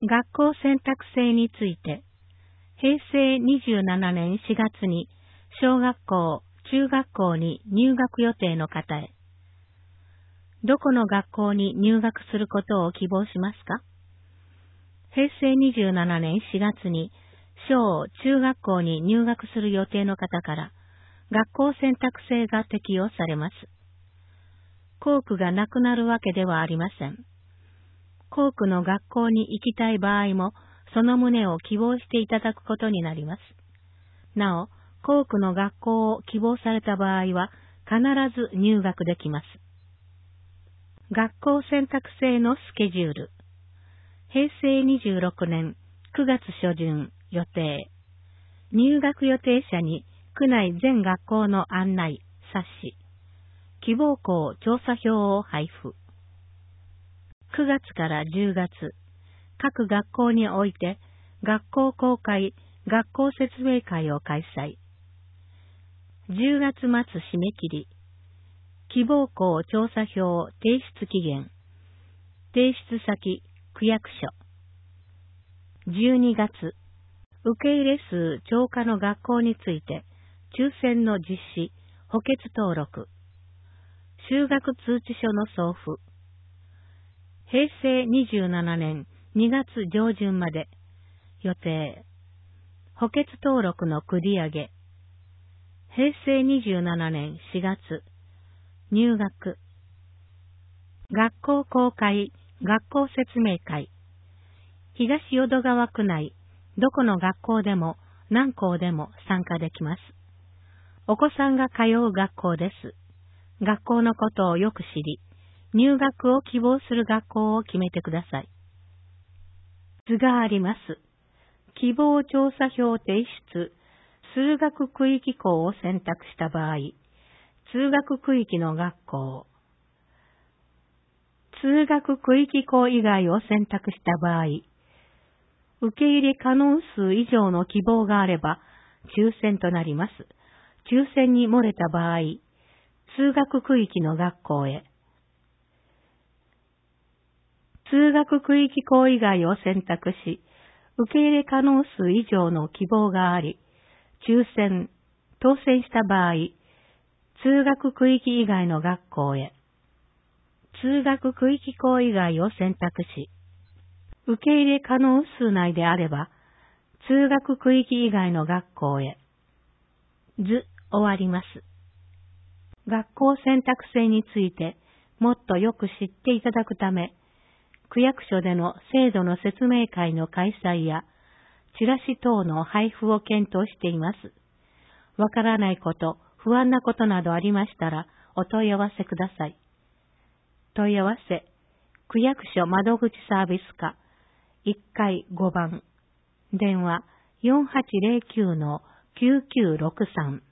学校選択制について、平成27年4月に小学校、中学校に入学予定の方へ、どこの学校に入学することを希望しますか？平成27年4月に小中学校に入学する予定の方から学校選択制が適用されます。校区がなくなるわけではありません。校区の学校に行きたい場合もその旨を希望していただくことになります。なお、校区の学校を希望された場合は必ず入学できます。学校選択制のスケジュール。平成26年9月初旬予定。入学予定者に区内全学校の案内、冊子、希望校調査票を配布。9月から10月、各学校において学校公開、学校説明会を開催。10月末締め切り。希望校調査票提出期限。提出先、区役所。12月、受け入れ数超過の学校について、抽選の実施、補欠登録。就学通知書の送付。平成27年2月上旬まで、予定。補欠登録の繰り上げ。平成27年4月、入学。学校公開、学校説明会。東淀川区内、どこの学校でも何校でも参加できます。お子さんが通う学校です。学校のことをよく知り、入学を希望する学校を決めてください。図があります。希望調査票提出、通学区域校を選択した場合、通学区域の学校。通学区域校以外を選択した場合、受け入れ可能数以上の希望があれば抽選となります。抽選に漏れた場合、通学区域の学校へ。通学区域校以外を選択し、受け入れ可能数以上の希望があり、抽選、当選した場合、通学区域以外の学校へ。通学区域校以外を選択し、受け入れ可能数内であれば、通学区域以外の学校へ。図、終わります。学校選択制についてもっとよく知っていただくため、区役所での制度の説明会の開催や、チラシ等の配布を検討しています。わからないこと、不安なことなどありましたら、お問い合わせください。問い合わせ、区役所窓口サービス課、1階5番、電話 4809-9963